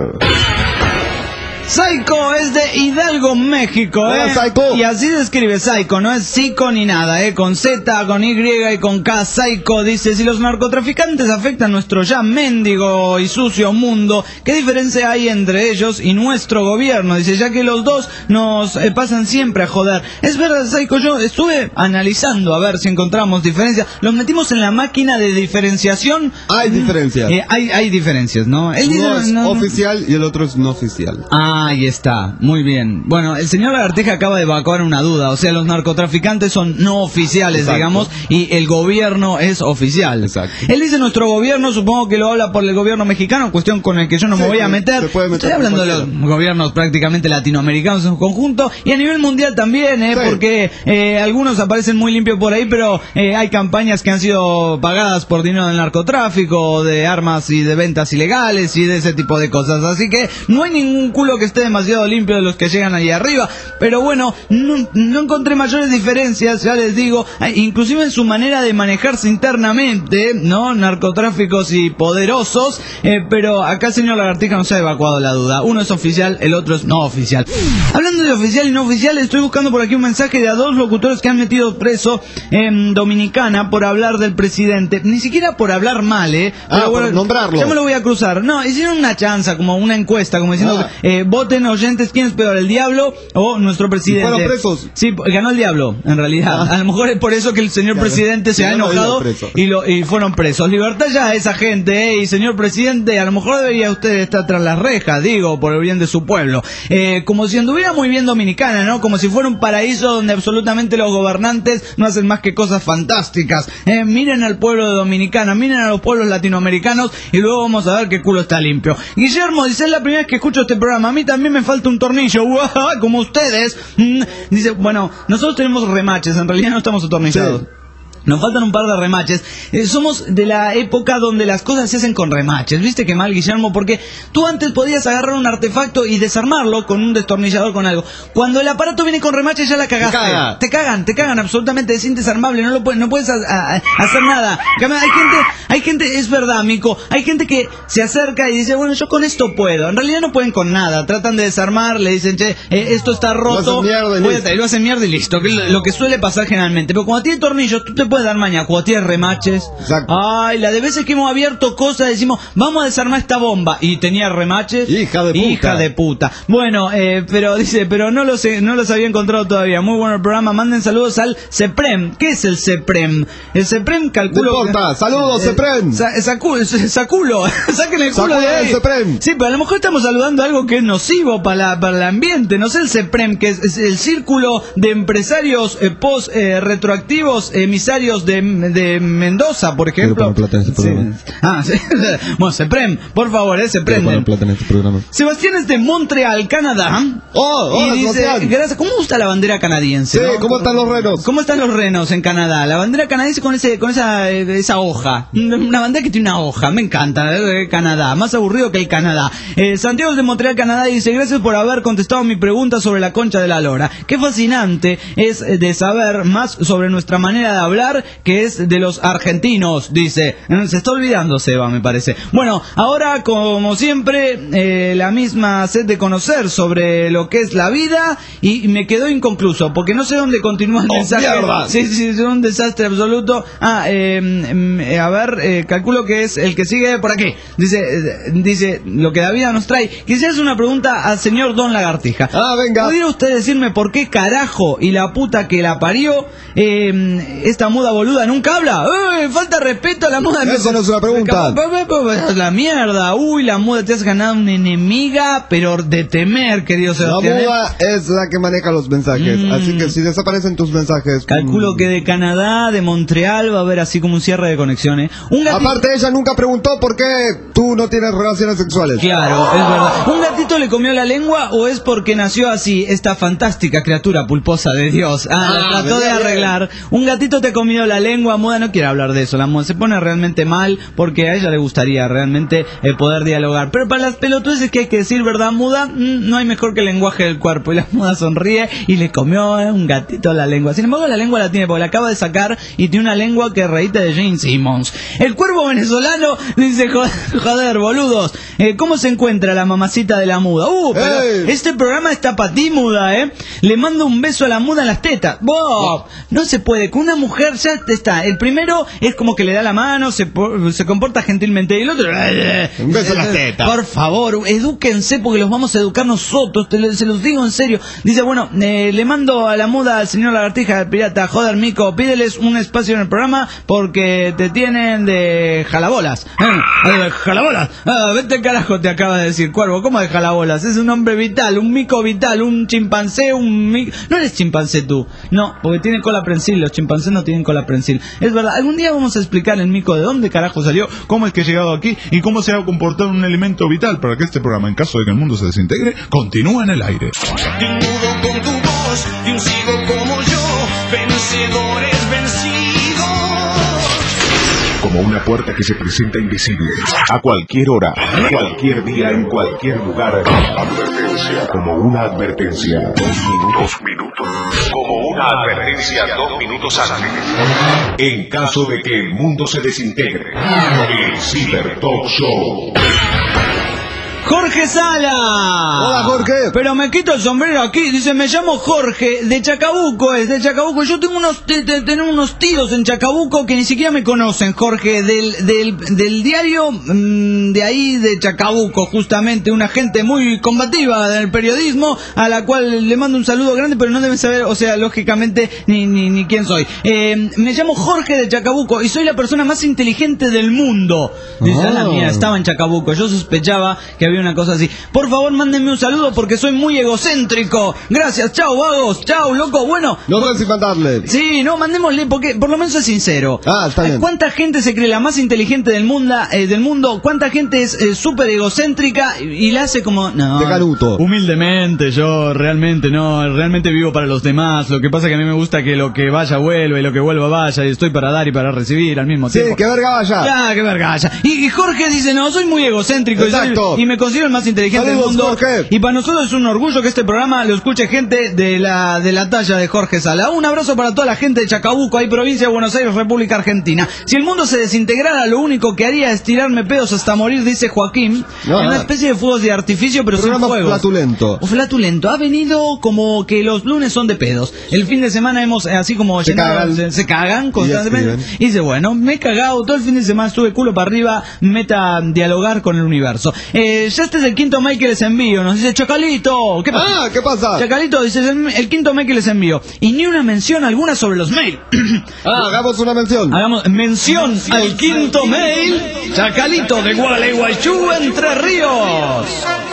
Psycho es de Hidalgo, México, ¿eh? Hola, Psycho. Y así se escribe Psycho, no es psico ni nada, ¿eh? Con Z, con Y y con K. Psycho dice, si los narcotraficantes afectan nuestro ya mendigo y sucio mundo, ¿qué diferencia hay entre ellos y nuestro gobierno? Dice, ya que los dos nos eh, pasan siempre a joder. Es verdad, Psycho, yo estuve analizando a ver si encontramos diferencias. Los metimos en la máquina de diferenciación. Hay diferencias. Eh, hay, hay diferencias, ¿no? Él dice, Uno es no, no. oficial y el otro es no oficial. Ahí está, muy bien. Bueno, el señor Lagarteja acaba de evacuar una duda. O sea, los narcotraficantes son no oficiales, Exacto. digamos, y el gobierno es oficial. Exacto. Él dice nuestro gobierno, supongo que lo habla por el gobierno mexicano, cuestión con el que yo no me Sí, voy a se meter. puede meter Estoy con hablando de los cualquiera. gobiernos prácticamente latinoamericanos en su conjunto, y a nivel mundial también, ¿eh? Sí. Porque eh, algunos aparecen muy limpios por ahí, pero eh, hay campañas que han sido pagadas por dinero del narcotráfico, de armas y de ventas ilegales y de ese tipo de cosas. Así que no hay ningún culo que esté demasiado limpio de los que llegan ahí arriba. Pero bueno, no, no encontré mayores diferencias, ya les digo, eh, inclusive en su manera de manejarse internamente, ¿no? Narcotráficos y poderosos. eh, pero acá el señor Lagartija nos ha evacuado la duda. Uno es oficial, el otro es no oficial. Hablando de oficial y no oficial, estoy buscando por aquí un mensaje de a dos locutores que han metido preso en Dominicana por hablar del presidente. Ni siquiera por hablar mal, ¿eh? Ah, por nombrarlo. Ya me lo voy a cruzar. No, hicieron una chanza, como una encuesta, como diciendo, Ah. eh, voten oyentes, ¿quién es peor, el diablo o nuestro presidente? fueron presos. Sí, ganó el diablo, en realidad. Ah. A lo mejor es por eso que el señor Claro. presidente se Si ha no, no enojado iba preso. y, lo, y fueron presos. Libertad ya a esa gente, ¿eh? Y señor presidente, a lo mejor debería usted estar tras las rejas, digo, por el bien de su pueblo. Eh, como si anduviera muy bien Dominicana, ¿no? Como si fuera un paraíso donde absolutamente los gobernantes no hacen más que cosas fantásticas. Eh, miren al pueblo de Dominicana, miren a los pueblos latinoamericanos y luego vamos a ver qué culo está limpio. Guillermo dice, es la primera vez que escucho este programa, a mí también me falta un tornillo, como ustedes. Mm, dice, bueno, nosotros tenemos remaches, en realidad no estamos atornillados. Sí. Nos faltan un par de remaches. Eh, somos de la época donde las cosas se hacen con remaches. ¿Viste qué mal, Guillermo? Porque tú antes podías agarrar un artefacto y desarmarlo con un destornillador, con algo. Cuando el aparato viene con remaches ya la cagaste. Te, caga. te cagan, te cagan absolutamente. Es indesarmable. No lo puedes, no puedes a, a, a hacer nada. Hay gente, hay gente, es verdad, Mico. Hay gente que se acerca y dice, bueno, yo con esto puedo. En realidad no pueden con nada. Tratan de desarmar, le dicen, che, eh, esto está roto. Lo hacen mierda y listo. Lo hacen mierda y listo. Que lo, lo que suele pasar generalmente. Pero cuando tiene tornillos, tú te puedes dar maña. Cuando tienes remaches. Exacto. Ay, la de veces que hemos abierto cosas, decimos, vamos a desarmar esta bomba. Y tenía remaches. Hija de puta. Hija de puta. Bueno, eh, pero dice, pero no los, no los había encontrado todavía. Muy bueno el programa. Manden saludos al CEPREM. ¿Qué es el CEPREM? El CEPREM calculo. No importa. Que, saludos, eh, CEPREM. Sa, sacu, saculo. Saquen el culo de ahí. El CEPREM. Sí, pero a lo mejor estamos saludando algo que es nocivo para, la, para el ambiente. No sé, el CEPREM, que es, es el círculo de empresarios eh, post eh, retroactivos emisarios de, de Mendoza, por ejemplo. Plata en este programa. Sí. Ah, sí. Bueno, CEPREM, por favor, eh, CEPREM. Plata en este programa. Sebastián es de Montreal, Canadá. Oh, oh, y dice, gracias. ¿Cómo gusta la bandera canadiense? Sí, ¿no? ¿cómo están los renos? ¿Cómo están los renos en Canadá? La bandera canadiense con ese, con esa, esa hoja. Una bandera que tiene una hoja, me encanta. Eh, Canadá, más aburrido que el Canadá. Eh, Santiago es de Montreal, Canadá, y dice, gracias por haber contestado mi pregunta sobre la concha de la lora. Qué fascinante es de saber más sobre nuestra manera de hablar, que es de los argentinos, dice. Se está olvidando, Seba, me parece. Bueno, ahora, como siempre, eh, la misma sed de conocer sobre lo que es la vida, y me quedó inconcluso, porque no sé dónde continúa el oh, mensaje. Mierda. Sí, sí, es un desastre absoluto. Ah, eh, eh, a ver, eh, calculo que es el que sigue por aquí. Dice, eh, dice lo que la vida nos trae. Quisiera hacer una pregunta al señor Don Lagartija. Ah, venga. ¿Pudiera usted decirme por qué carajo y la puta que la parió eh, esta muda boluda nunca habla? ¡Eh, falta respeto a la muda! Eso no es una pregunta. La mierda. Uy, la muda, te has ganado una enemiga, pero de temer, querido Sebastián. La muda es la que maneja los mensajes, mm. así que si desaparecen tus mensajes... Calculo mm. que de Canadá, de Montreal, va a haber así como un cierre de conexiones. Un gatito... Aparte, ella nunca preguntó por qué tú no tienes relaciones sexuales. Claro, es verdad. ¿Un gatito le comió la lengua o es porque nació así esta fantástica criatura pulposa de Dios? Ah, ah la trató de arreglar. Bien. Un gatito te comió la lengua, muda, no quiere hablar de eso. La muda se pone realmente mal porque a ella le gustaría realmente eh, poder dialogar. Pero para las pelotudeces que hay que decir, ¿verdad, muda? Mm, no hay mejor que el lenguaje del cuerpo. Y la muda sonríe y le comió eh, un gatito la lengua. Sin embargo, la lengua la tiene porque la acaba de sacar y tiene una lengua que reíte de Gene Simmons. El cuervo venezolano dice, joder, joder boludos, eh, ¿cómo se encuentra la mamacita de la muda? Uh, pero hey. Este programa está para ti, muda, ¿eh? Le mando un beso a la muda en las tetas. ¡Wow! No se puede, con una mujer ya está. El primero es como que le da la mano, se, se comporta gentilmente, y el otro... Un beso en las tetas. Por favor, edúquense porque los vamos a educar nosotros, te, se los digo en serio. Dice, bueno, eh, le mando a la muda al señor Lagartija, el pirata, joder, Mico, pídeles un espacio en el programa porque te tienen de jalabolas. ¿Eh? Jalabolas. Ah, vete carajo, te acaba de decir, cuervo, ¿cómo de jalabolas? Es un hombre vital, un mico vital, un chimpancé, un mico... No eres chimpancé tú, no, porque tiene cola prensil, los chimpancés no tienen cola prensil. Es verdad, algún día vamos a explicar el mico de dónde carajo salió, cómo es que ha llegado aquí y cómo se ha comportado un elemento vital para que este programa, en caso de que el mundo se desintegre, continúe en el aire. De un mudo con tu voz, de un ciego como yo, vencedores vencidos. Como una puerta que se presenta invisible, a cualquier hora, cualquier día, en cualquier lugar. Advertencia. Como una advertencia. Dos minutos. minutos. Como una advertencia dos minutos antes. En caso de que el mundo se desintegre. El Ciber Talk Show. Jorge Sala. Hola, Jorge. Pero me quito el sombrero aquí. Dice, me llamo Jorge, de Chacabuco, es de Chacabuco. Yo tengo unos te, te, tengo unos tíos en Chacabuco que ni siquiera me conocen, Jorge, del del, del diario mmm, de ahí de Chacabuco, justamente, una gente muy combativa del periodismo, a la cual le mando un saludo grande, pero no deben saber, o sea, lógicamente, ni, ni, ni quién soy. Eh, me llamo Jorge de Chacabuco y soy la persona más inteligente del mundo. Dice, oh. La mía, estaba en Chacabuco. Yo sospechaba que había había una cosa así. Por favor, mándenme un saludo porque soy muy egocéntrico. Gracias, chao, vagos, chao, loco. Bueno, no sé si mandarle. Sí, no, mandémosle porque por lo menos es sincero. Ah, está bien. ¿Cuánta gente se cree la más inteligente del mundo? Eh, del mundo? ¿Cuánta gente es eh, súper egocéntrica y, y la hace como... No, de Canuto. Humildemente, yo realmente no, realmente vivo para los demás. Lo que pasa es que a mí me gusta que lo que vaya vuelva y lo que vuelva vaya. Y estoy para dar y para recibir al mismo tiempo. Sí, que verga vaya. Ya, que verga vaya. Y, y Jorge dice, no, soy muy egocéntrico. Exacto. Y, soy, y me considero el más inteligente Saludos, del mundo. Jorge. Y para nosotros es un orgullo que este programa lo escuche gente de la, de la talla de Jorge Sala. Un abrazo para toda la gente de Chacabuco, ahí provincia de Buenos Aires, República Argentina. Si el mundo se desintegrara, lo único que haría es tirarme pedos hasta morir, dice Joaquín. No, en una no. especie de fuegos de artificio, pero Programa sin fuegos. flatulento. O flatulento. Ha venido como que los lunes son de pedos. El fin de semana hemos, eh, así como Se llenado, cagan. se, se cagan Y constantemente. escriben. Y dice, bueno, me he cagado todo el fin de semana, estuve culo para arriba, meta dialogar con el universo. Eh, ya este es el quinto mail que les envío. Nos dice, Chacalito, ¿qué pasa? Ah, ¿qué pasa? Chacalito, dice, el, el quinto mail que les envío. Y ni una mención alguna sobre los mails. Ah, hagamos una mención. Hagamos mención al quinto mail. Chacalito de Gualeguaychú, Entre Ríos.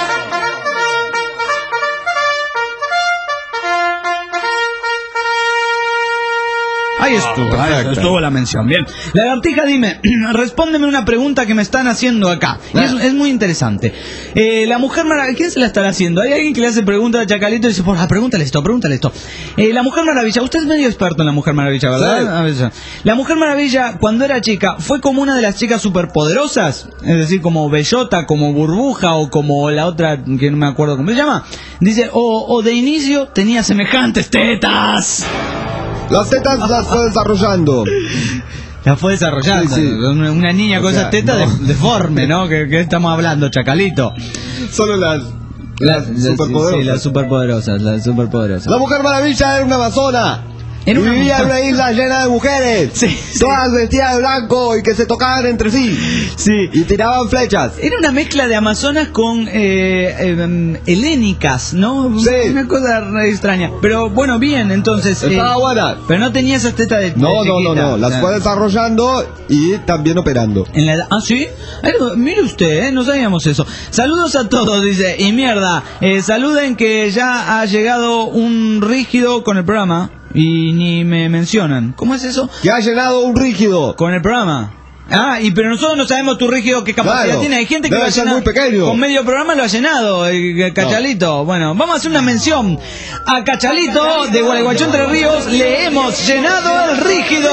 Ahí estuvo, Ah, ahí estuvo la mención. Bien. Lagartija, dime, respóndeme una pregunta que me están haciendo acá. Y es, es muy interesante. Eh, la Mujer Maravilla, ¿quién se la estará haciendo? Hay alguien que le hace preguntas a Chacalito y dice, por favor, pregúntale esto, pregúntale esto. Eh, la Mujer Maravilla, usted es medio experto en la Mujer Maravilla, ¿verdad? Sí. A ver, la Mujer Maravilla, cuando era chica, ¿fue como una de las chicas superpoderosas? Es decir, como Bellota, como Burbuja o como la otra, que no me acuerdo cómo se llama. Dice, o, o de inicio tenía semejantes tetas. Las tetas las fue desarrollando. La fue desarrollando. Sí, sí. Una, una niña O con sea, esa teta no. de- deforme, ¿no? ¿Qué, qué estamos hablando, Chacalito? Solo las, Las, las superpoderosas. Sí, las superpoderosas, las superpoderosas. La Mujer Maravilla era una amazona. Era y una- vivía en una isla llena de mujeres. Sí, sí. Todas vestidas de blanco y que se tocaban entre sí. Sí. Y tiraban flechas. Era una mezcla de amazonas con eh, eh, helénicas, ¿no? Sí. Una cosa re extraña. Pero bueno, bien, entonces. eh, Estaba buena. Pero no tenía esas tetas de. No, de no, no, chiquita, no. o Las sea, fue desarrollando y también operando. En la edad- ah, sí. Ay, no, mire usted, ¿eh? No sabíamos eso. Saludos a todos, dice. Y mierda, eh, saluden que ya ha llegado un rígido con el programa y ni me mencionan. ¿Cómo es eso? Que ha llenado un rígido. Con el programa. Ah, y pero nosotros no sabemos tu rígido qué capacidad Claro, tiene. Hay gente que debe lo ha ser llenado. muy pequeño. Con medio programa lo ha llenado, el, el Cachalito. Bueno, vamos a hacer una mención. A Cachalito de Gualeguaychú, Entre Ríos, le hemos llenado el rígido.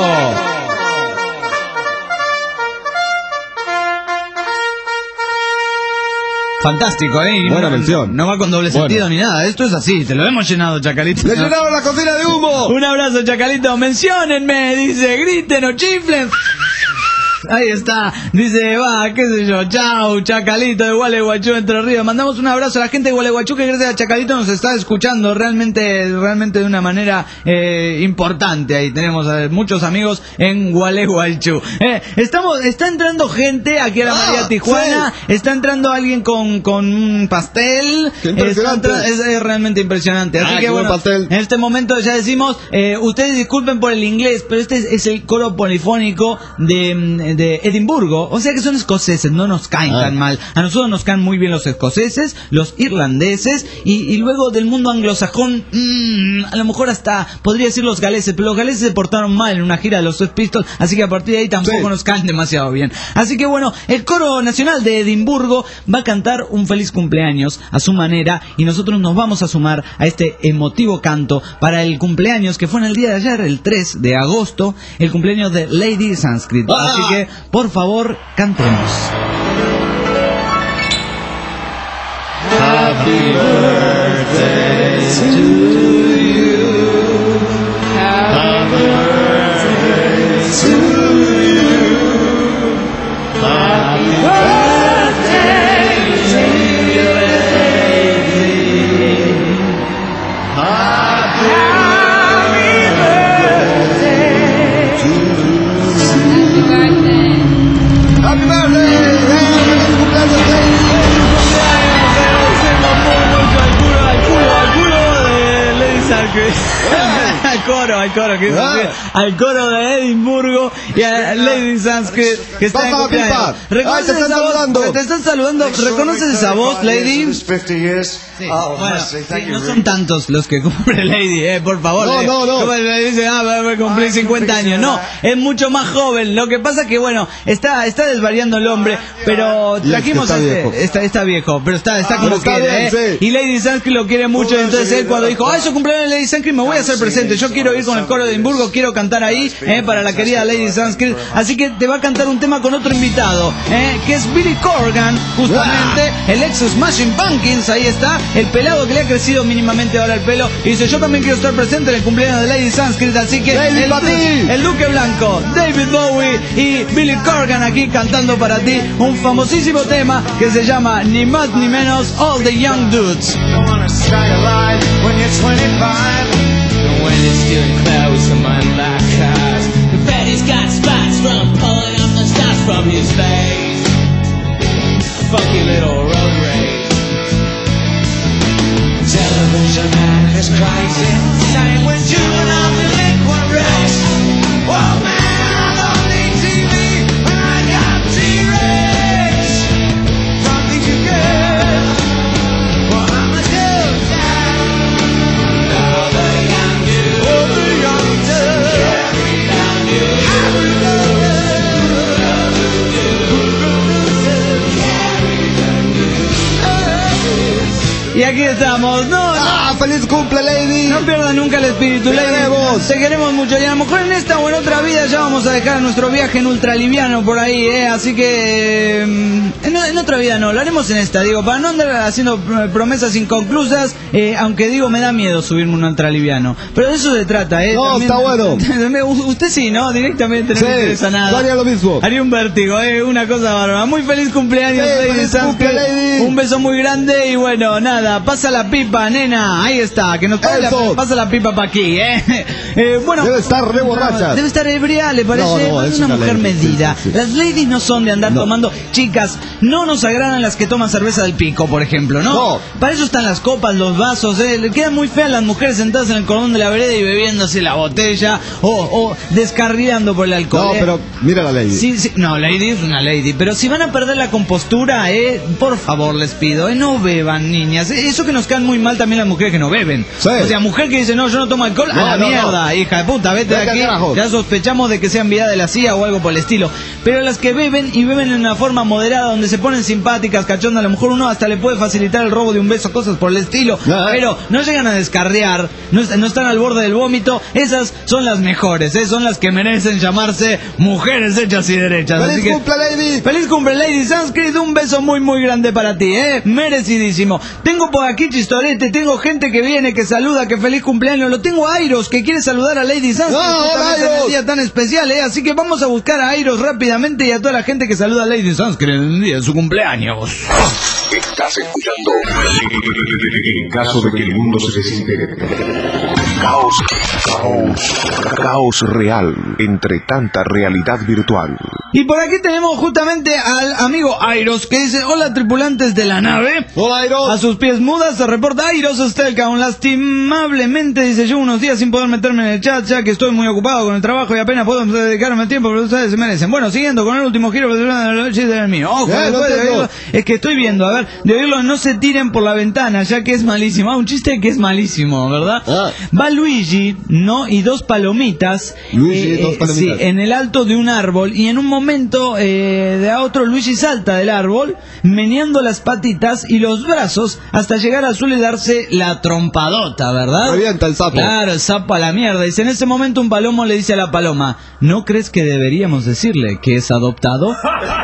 Fantástico, ¿eh? Y Buena no, mención. No va con doble Bueno. sentido ni nada. Esto es así, te lo hemos llenado, Chacalito. ¡Le llenaron la cocina de humo! Un abrazo, Chacalito. Menciónenme, dice, griten o chiflen. Ahí está, dice, va, qué sé yo, chau, Chacalito de Gualeguaychú, Entre Ríos. Mandamos un abrazo a la gente de Gualeguaychú que gracias a Chacalito nos está escuchando realmente, realmente de una manera eh, importante. Ahí tenemos a muchos amigos en Gualeguaychú. Eh, estamos, está entrando gente aquí a la Ah, María Tijuana, está entrando alguien con, con un pastel. Qué impresionante. Está entra- es, es realmente impresionante. Así Ah, que qué buen bueno, pastel. en este momento ya decimos, eh, ustedes disculpen por el inglés, pero este es, es el coro polifónico de, de Edimburgo. O sea que son escoceses, no nos caen Ah. tan mal. A nosotros nos caen muy bien los escoceses, los irlandeses y, y luego del mundo anglosajón, mmm, a lo mejor hasta podría decir los galeses, pero los galeses se portaron mal en una gira de los Sex Pistols, así que a partir de ahí tampoco Sí. nos caen demasiado bien. Así que bueno, el coro nacional de Edimburgo va a cantar un feliz cumpleaños a su manera y nosotros nos vamos a sumar a este emotivo canto para el cumpleaños que fue en el día de ayer, el tres de agosto, el cumpleaños de Lady Sanskrit. ¡Ah! Así que, por favor, cantemos. Happy birthday to you. Happy birthday to you. Happy birthday to you, lady. Happy birthday to you. ¡Happy birthday! ¡Eh! ¡Feliz cumpleaños, Lady! Al culo, al culo, al culo de Lady coro, al coro, que Ah. decir, al coro de Edimburgo y a Lady Sanskrit que está Pasa en la cumpleaños. pipa. ¿Reconoces Ay, te están esa voz? saludando. Te están saludando. ¿Reconoces esa voz, Lady? Sí, bueno, sí, no son tantos los que cumple Lady, eh, por favor. No, eh. no, no. Como le dice, ah, voy a cumplir cincuenta años. No, es mucho más joven. Lo que pasa que, bueno, está, está desvariando el hombre, pero Y es que trajimos está este, viejo. está, está viejo, pero está, está como Pero está quiere, bien, eh. sí. Y Lady Sanskrit lo quiere mucho, entonces él cuando dijo, ah, eso cumpleaños de Lady Sanskrit, me voy a hacer presente. Yo quiero ir con el coro de Edimburgo, quiero cantar ahí, eh, para la querida Lady Sanskrit. Así que te va a cantar un tema con otro invitado, eh, que es Billy Corgan, justamente, el ex Smashing Pumpkins, ahí está, el pelado que le ha crecido mínimamente ahora el pelo. Y dice, yo también quiero estar presente en el cumpleaños de Lady Sanskrit, así que Lady el, pa' ti. el Duque Blanco, David Bowie y Billy Corgan aquí cantando para ti un famosísimo tema que se llama ni más ni menos All the Young Dudes. When it's stealing clothes from unlocked cars, the fatty's got spots from pulling up the stars from his face. Funky little road rage. Television man is crisis. Time when juvenile delinquent race. Oh man, I don't need T V, but I got T-Rex. Something you get. Well, I'm a dude now. All the young dudes. All the young dudes. Carry down dudes. Carry down Y aquí estamos, no, no. ¡Ah, feliz cumple, Lady! No pierdan nunca el espíritu, Te Lady. queremos. Te queremos mucho. Y a lo mejor en esta o en otra vida ya vamos a dejar nuestro viaje en ultraliviano por ahí, ¿eh? Así que... mm, En, en otra vida no, lo haremos en esta, digo, para no andar haciendo pr- promesas inconclusas, eh, aunque digo, me da miedo subirme un ultraliviano. Pero de eso se trata, ¿eh? No, está bueno. Me- usted sí, ¿no? Directamente no Sí, me interesa nada. yo haría lo mismo. Haría un vértigo, ¿eh? Una cosa bárbara. Muy feliz cumpleaños, Sí, Lady feliz Sanskrit. cumple, Lady. Un beso muy grande y bueno, nada, pasa la pipa, nena. Ahí está, que nos pase la, Eso. pasa la pipa para aquí, ¿eh? Eh, bueno, Debe estar re borracha. Debe estar ebria, ¿le parece? No, no, es es una, una mujer lady, medida. sí, sí, sí. Las ladies no son de andar No. tomando. Chicas, no nos agradan las que toman cerveza del pico, por ejemplo, ¿no? No. Para eso están las copas, los vasos, ¿eh? Le quedan muy feas las mujeres sentadas en el cordón de la vereda y bebiéndose la botella o, o descarriando por el alcohol. No, ¿eh? pero mira la Lady. Sí, sí, no, lady es una lady, pero si van a perder la compostura, eh, por favor les pido, eh, no beban, niñas. Eso que nos caen muy mal también las mujeres que no beben. Sí. O sea, mujer que dice, no, yo no tomo alcohol, No, a la no, mierda, hija de puta, vete de Vete al aquí. carajo. Ya sospechamos de que sea enviada de la C I A o algo por el estilo. Pero las que beben y beben en una forma moderada, donde se ponen simpáticas, cachondas, a lo mejor uno hasta le puede facilitar el robo de un beso, cosas por el estilo, Ah. pero no llegan a descarriar, no, est- no están al borde del vómito, esas son las mejores, eh, son las que merecen llamarse mujeres hechas y derechas. Así ¡Feliz que- cumple, Lady! Feliz cumple, Lady Sanskrit, un beso muy muy grande para ti, eh, merecidísimo. Tengo por aquí chistorete, tengo gente que viene, que saluda, que feliz cumpleaños, lo tengo a Airos, que quiere saludar a Lady Sanskrit ¡Ah, hola, justamente en el Airos! día tan especial, eh, así que vamos a buscar a Airos rápidamente y a toda la gente que saluda a Lady Sanskrit en el día de su cumpleaños. Estás escuchando. En caso de que el mundo se desintegre. Caos. Caos. Caos real entre tanta realidad virtual. Y por aquí tenemos justamente al amigo Airos, que dice, hola tripulantes de la nave. Hola, Airo. A sus pies mudas se reporta Airos Stelkan. Lastimablemente, dice, yo unos días sin poder meterme en el chat, ya que estoy muy ocupado con el trabajo y apenas puedo dedicarme el tiempo, pero ustedes se merecen. Bueno, siguiendo con el último giro del chiste del mío. Ojo, Eh, después no de tengo. oírlo, es que estoy viendo, a ver, de oírlo, no se tiren por la ventana, ya que es malísimo. Ah, un chiste que es malísimo, ¿verdad? Ah. Va Luigi, ¿no? Y dos palomitas. Luigi y dos eh, palomitas. Sí, en el alto de un árbol, y en un momento eh, de a otro Luigi salta del árbol meneando las patitas y los brazos hasta llegar al suelo y darse la trompadota, ¿verdad? Revienta el sapo. Claro, el sapo a la mierda. Dice, en ese momento un palomo le dice a la paloma, ¿no crees que deberíamos decirle que es adoptado?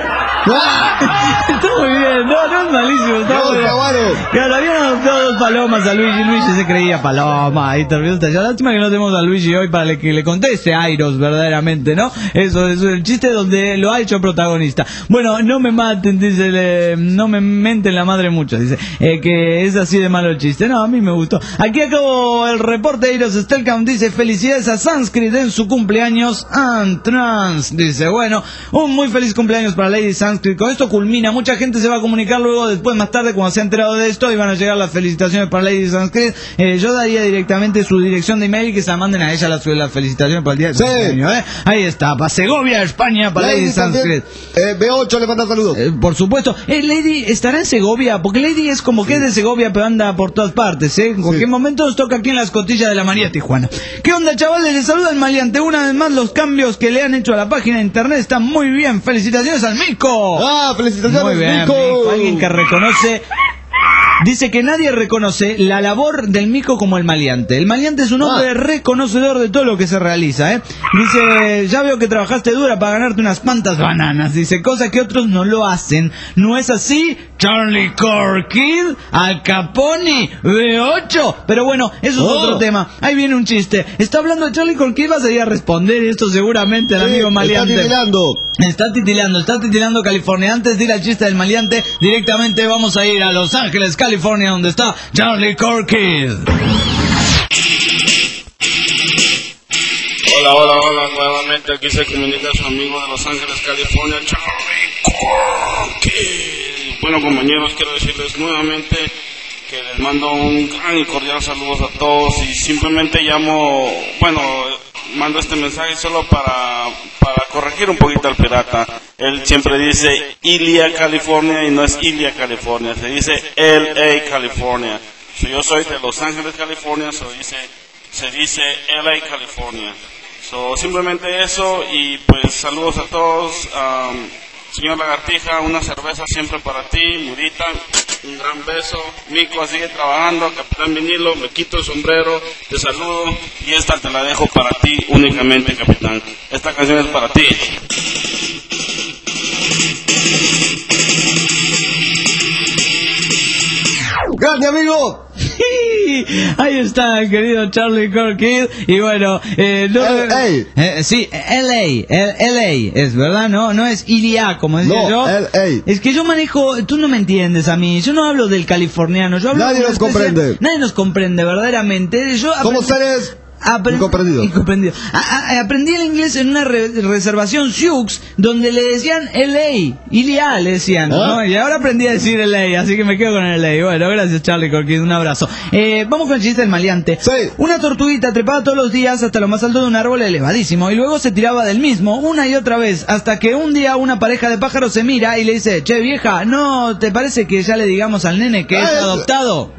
Está muy bien, no, no es malísimo, está No, muy bien. está bueno. Claro, habían adoptado dos palomas a Luigi, Luigi se creía paloma y terminó estallado. Lástima que no tenemos a Luigi hoy para que le conteste a Airos verdaderamente, ¿no? Eso, eso es el chiste donde lo ha hecho protagonista. Bueno, no me maten, dice, le- no me menten la madre mucho, dice, eh, que es así de malo el chiste. No, a mí me gustó. Aquí acabo el reporte de Airos Stelkamp, dice, felicidades a Sanskrit en su cumpleaños, and trans, dice, bueno, un muy feliz cumpleaños para Lady Sanskrit. Con esto culmina, mucha gente se va comunicar luego, después, más tarde, cuando se ha enterado de esto, y van a llegar las felicitaciones para Lady Sanskrit. Eh, yo daría directamente su dirección de email y que se la manden a ella las, las felicitaciones para el día de Sí. cumpleaños, ¿eh? Ahí está, para Segovia, España, para Lady, Lady Sanskrit. también, eh, B ocho le manda saludos. Eh, por supuesto. Eh, Lady estará en Segovia, porque Lady es como que es de Segovia, pero anda por todas partes, ¿eh? En cualquier momento nos toca aquí en las costillas de la María Tijuana. ¿Qué onda, chavales? Les saluda el maleante. Una vez más, los cambios que le han hecho a la página de internet están muy bien. Felicitaciones al Mico. Ah, felicitaciones, Muy bien, Mico. Mico. Alguien que reconoce... Dice que nadie reconoce la labor del Mico como el maleante. El maleante es un hombre Ah. reconocedor de todo lo que se realiza, ¿eh? Dice, ya veo que trabajaste dura para ganarte unas cuantas bananas. Dice, cosa que otros no lo hacen. ¿No es así? Charlie Corkid, Al Capone, B ocho. Pero bueno, eso es Oh. otro tema. Ahí viene un chiste. Está hablando de Charlie Corkid, vas a ir a responder esto seguramente al Sí, amigo está maleante. titilando. Está titilando, está titilando California. Antes de ir al chiste del maleante, directamente vamos a ir a Los Ángeles, California, donde está Charlie Corkid. Hola, hola, hola, nuevamente aquí se comunica su amigo de Los Ángeles, California, Charlie Corkid. Bueno, compañeros, quiero decirles nuevamente que les mando un gran y cordial saludos a todos y simplemente llamo, bueno, mando este mensaje solo para, para corregir un poquito al pirata. Él siempre dice Ilia, California, y no es Ilia, California, se dice L A, California. So, yo soy de Los Ángeles, California, so dice, se dice L A, California. So, simplemente eso, y pues saludos a todos. Um, señor Lagartija, una cerveza siempre para ti. Murita, un gran beso. Mico, sigue trabajando. Capitán Vinilo, me quito el sombrero, te saludo, y esta te la dejo para ti únicamente, capitán. Esta canción es para ti. Grande, amigo. Ahí está, querido Charlie Corkid. Y bueno, eh, no, L A. eh, sí, L A, L- L A es verdad, no, no es Ilia, como decía No, yo. L A. Es que yo manejo, tú no me entiendes a mí. Yo no hablo del californiano, yo hablo Nadie de una nos especie- comprende. Nadie nos comprende verdaderamente. Yo Somos aprendí- seres Apre- incomprendidos. Incomprendido. A- a- aprendí el inglés en una re- reservación Sioux donde le decían L A, Ilia le decían, ¿Ah? ¿no? Y ahora aprendí a decir L A, así que me quedo con el L A. Bueno, gracias Charlie Corkid, un abrazo. Eh, vamos con el chiste del maleante. Sí. Una tortuguita trepaba todos los días hasta lo más alto de un árbol elevadísimo y luego se tiraba del mismo una y otra vez hasta que un día una pareja de pájaros se mira y le dice, che vieja, ¿no te parece que ya le digamos al nene que Ah, es es- adoptado?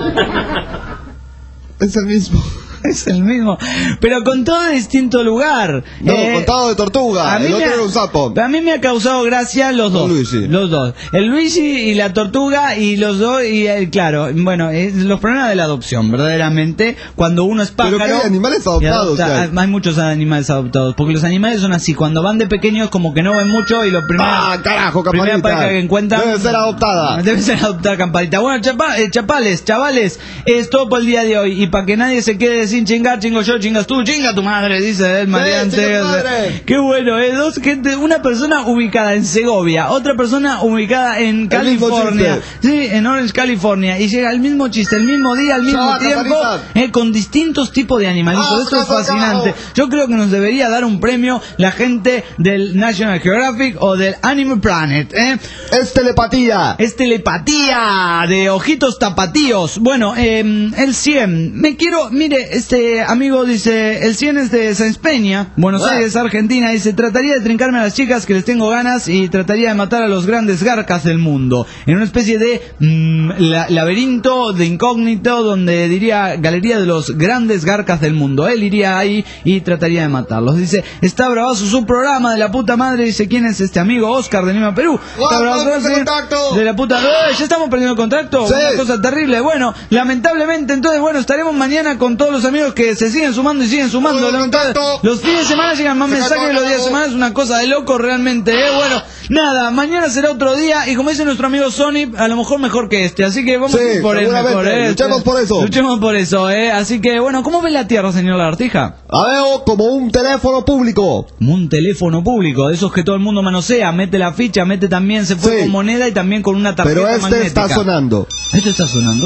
Es el mismo. Es el mismo, pero con todo distinto lugar. No, Eh, contado de tortuga. a mí El otro me ha- era un sapo. A mí me ha causado gracia los dos. Luigi. Los dos. El Luigi y la tortuga y los dos, y eh, claro, bueno, es los problemas de la adopción, verdaderamente, cuando uno es Pero pájaro. ¿qué hay animales y adoptados? adopta- ¿Qué hay? hay muchos animales adoptados, porque los animales son así, cuando van de pequeños como que no ven mucho y lo primero. Ah, carajo, primera campanita. pareja que encuentran. Debe ser adoptada. Debe ser adoptada, campanita. Bueno, chapa- eh, chapales, chavales, es todo por el día de hoy. Y para que nadie se quede sin chingar, chingo yo, chingas tú, chinga tu madre, dice el maleante. chinga tu madre. Qué bueno, ¿eh? Dos gente, una persona ubicada en Segovia, otra persona ubicada en El mismo California. Sí, en Orange, California. Y llega el mismo chiste, el mismo día, al mismo Chava, tiempo, campanita. eh, con distintos tipos de animalitos. Ah, Esto es carajo. fascinante. Yo creo que nos debería dar un premio la gente del National Geographic o del Animal Planet, ¿eh? Es telepatía. Es telepatía de ojitos tapatíos. Bueno, eh, el cien. Me quiero, mire, este amigo dice, el cien es de Sáenz Peña, Buenos Ah. Aires, Argentina. Dice, trataría de trincarme a las chicas que les tengo ganas y trataría de matar a los grandes garcas del mundo. En una especie de mm, la- laberinto de incógnito donde diría galería de los grandes garcas del mundo. Él iría ahí y trataría de matarlos. Dice, está bravazo su programa de la puta madre. Dice, ¿quién es este amigo? Oscar de Lima, Perú. Está Guau, bravazo, perdimos el sí. contacto. De la puta. ¡Eh! Ya estamos perdiendo el contacto. Sí. Una cosa terrible. Bueno, lamentablemente, entonces, bueno, estaremos mañana con todos los amigos que se siguen sumando y siguen sumando. Todo el Lamentablemente, contacto. los fines de semana llegan más Se mensajes acabó, que los días de acabó. semana. Es una cosa de loco realmente, ¿eh? Bueno, nada, mañana será otro día. Y como dice nuestro amigo Sony, a lo mejor mejor que este. Así que vamos Sí, a ir por él seguramente. mejor, ¿eh? Luchemos por eso. Luchemos por eso, ¿eh? Así que, bueno, ¿cómo ve la Tierra, señor Lagartija? La veo como un teléfono público. Como un teléfono público, de esos que todo el mundo manosea, mete la ficha, mete también, se fue Sí. con moneda y también con una tarjeta Pero este magnética. está sonando. ¿Este está sonando?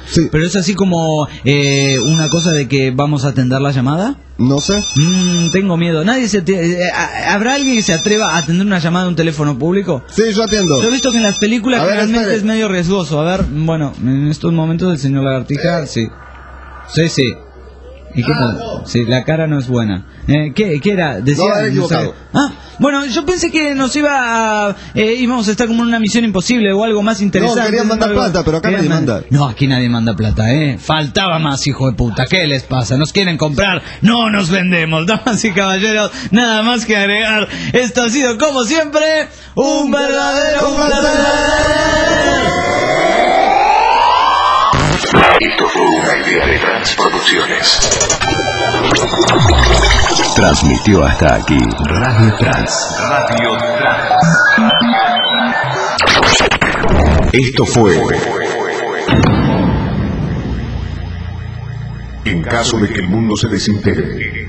Sí. Pero es así como eh, una cosa de que vamos a atender la llamada. No sé. Mm, tengo miedo. Nadie se ate- eh, ¿Habrá alguien que se atreva a atender una llamada de un teléfono público? Sí, yo atiendo. Yo he visto que en las películas A ver, realmente espere. es medio riesgoso. A ver, bueno, en estos momentos el señor Lagartija, sí. Sí, sí. ¿Y qué tal? Sí, la cara no es buena. Eh, ¿qué, ¿Qué era? Decía, No, era sé. equivocado. Ah, bueno, yo pensé que nos iba a... Eh, íbamos a estar como en una misión imposible o algo más interesante. No, querían mandar algo- plata, pero acá querían nadie man- manda. No, aquí nadie manda plata, ¿eh? Faltaba más, hijo de puta. ¿Qué les pasa? ¿Nos quieren comprar? No nos vendemos, damas y caballeros. Nada más que agregar. Esto ha sido, como siempre, un verdadero placer. Esto fue una idea de Transproducciones. Transmitió hasta aquí Radio Trans. Radio Trans. Esto fue. En caso de que el mundo se desintegre.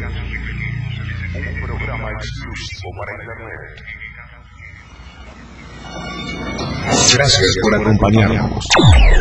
Un programa exclusivo para Internet. Gracias por acompañarnos.